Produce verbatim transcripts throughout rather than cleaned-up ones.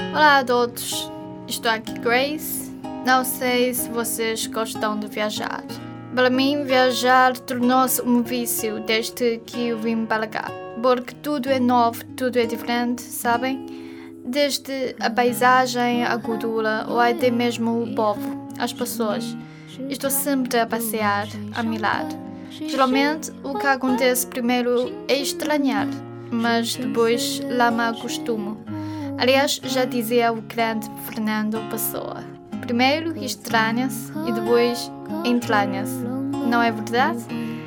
Olá a todos, estou aqui Grace. Não sei se vocês gostam de viajar. Para mim, viajar tornou-se um vício desde que eu vim para cá, porque tudo é novo, tudo é diferente, sabem? Desde a paisagem, a cultura ou até mesmo o povo, as pessoas. Estou sempre a passear, a mirar. Geralmente, o que acontece primeiro é estranhar, mas depois lá me acostumo. Aliás, já dizia o grande Fernando Pessoa: primeiro estranha-se e depois entranha-se. Não é verdade?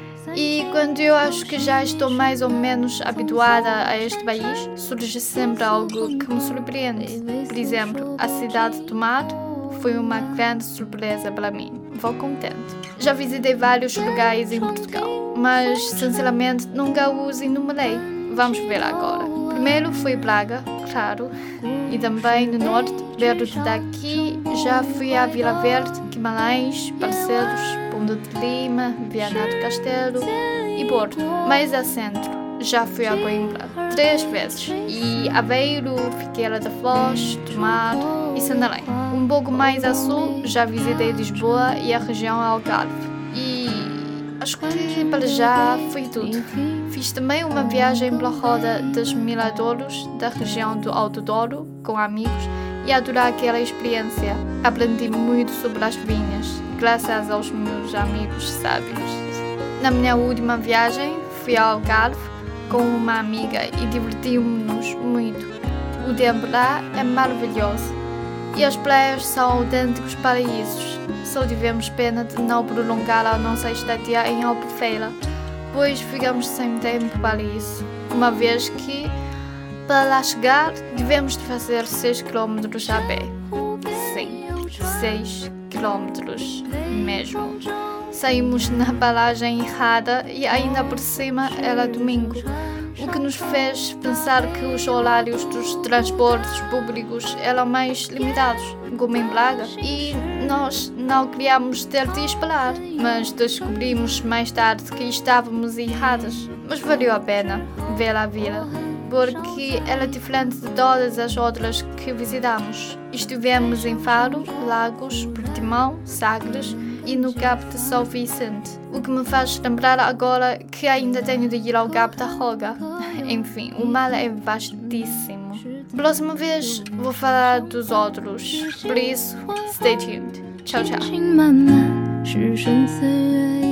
E quando eu acho que já estou mais ou menos habituada a este país, surge sempre algo que me surpreende. Por exemplo, a cidade do mar foi uma grande surpresa para mim. Vou contente. Já visitei vários lugares em Portugal, mas sinceramente nunca os enumerei. Vamos ver agora. Primeiro foi Braga, claro, e também no norte, perto daqui, já fui a Vila Verde, Guimarães, Barcelos, Ponta de Lima, Viana do Castelo e Porto. Mais a centro, já fui a Coimbra três vezes, e Aveiro, Figueira da Foz, Tomar e Santarém. Um pouco mais a sul, já visitei Lisboa e a região Algarve. E acho que para já foi tudo. Fiz também uma viagem pela roda dos Miradouros, da região do Alto Douro, com amigos, e adorei aquela experiência. Aprendi muito sobre as vinhas, graças aos meus amigos sábios. Na minha última viagem, fui ao Algarve com uma amiga e divertimos-nos muito. O tempo lá é maravilhoso e as praias são autênticos paraísos. Só tivemos pena de não prolongar a nossa estadia em Albufeira, pois ficamos sem tempo para isso, uma vez que, para lá chegar, tivemos de fazer seis quilômetros a pé. Sim, seis quilômetros mesmo. Saímos na paragem errada e ainda por cima era domingo, o que nos fez pensar que os horários dos transportes públicos eram mais limitados, como em Braga, e nós não queríamos ter de esperar, mas descobrimos mais tarde que estávamos erradas. Mas valeu a pena ver a vila, porque era diferente de todas as outras que visitamos. Estivemos em Faro, Lagos, Portimão, Sagres e no Cabo de São Vicente, o que me faz lembrar agora que ainda tenho de ir ao Cabo da Roga. Enfim, o mar é vastíssimo. Próxima vez vou falar dos outros, por isso, stay tuned. Tchau, tchau.